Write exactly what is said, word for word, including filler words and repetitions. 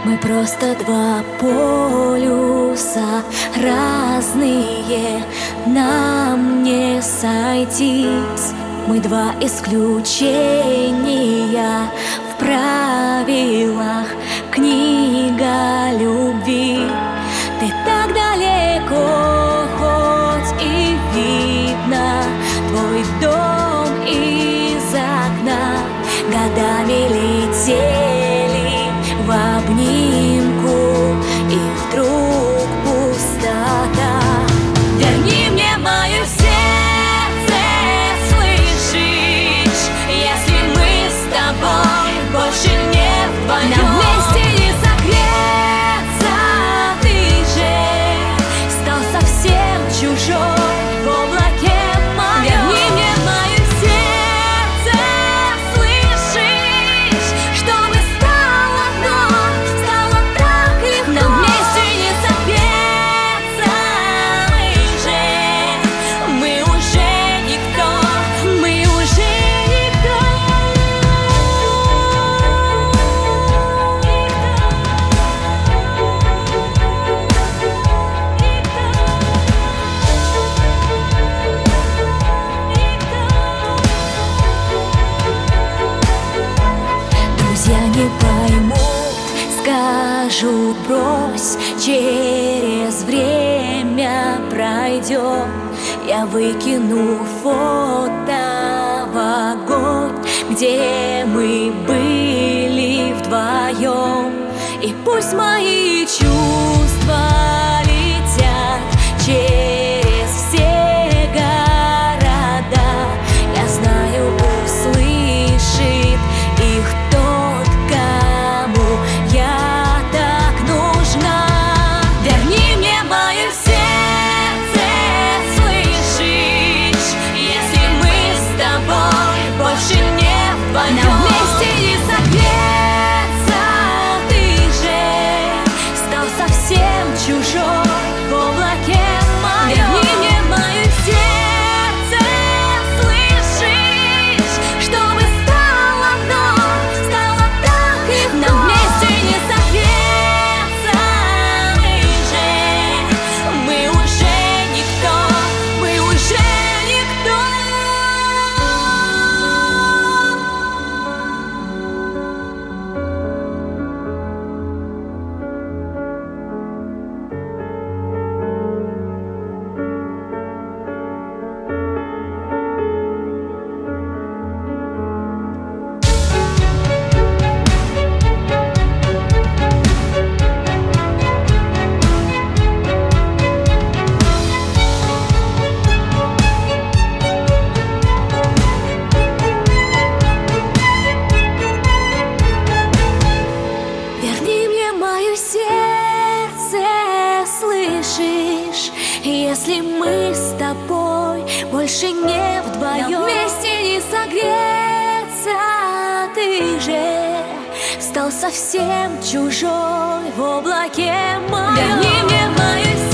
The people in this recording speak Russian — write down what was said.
Мы просто два полюса разные, нам не сойтись. Мы два исключения в правилах, книга любви. Ты так далеко, хоть и видно твой дом из окна. Годами летели в обнимку, и вдруг пустота. Верни мне мое сердце, слышишь? Если мы с тобой больше не вдвоем, нам вместе не согреться. Ты же стал совсем чужой в облаке моем. Верни мне мое сердце, слышишь? Чтобы стало вновь, стало так легко. Нам вместе не согреться. Мы же, мы уже никто, мы уже никто. Друзья не поймут, скажут брось, через время пройдет. Я выкину фото в огонь, где мы были вдвоем. И пусть мои чувства летят через все города. Я знаю, услышит их тот, кому я так нужна. Верни мне мое сердце, слышишь? Если мы с тобой больше не вдвоем, нам вместе не согреться. Ты же стал совсем чужой в облаке моем. Верни мне мое сердце, слышишь? Чтобы стало вновь, стало так легко. Нам вместе не согреться. Мы же, мы уже никто, мы уже никто. Верни мне мое сердце, слышишь? Если мы с тобой больше не вдвоем, нам вместе не согреться. Ты же стал совсем чужой в облаке моем. Верни мне мое сердце.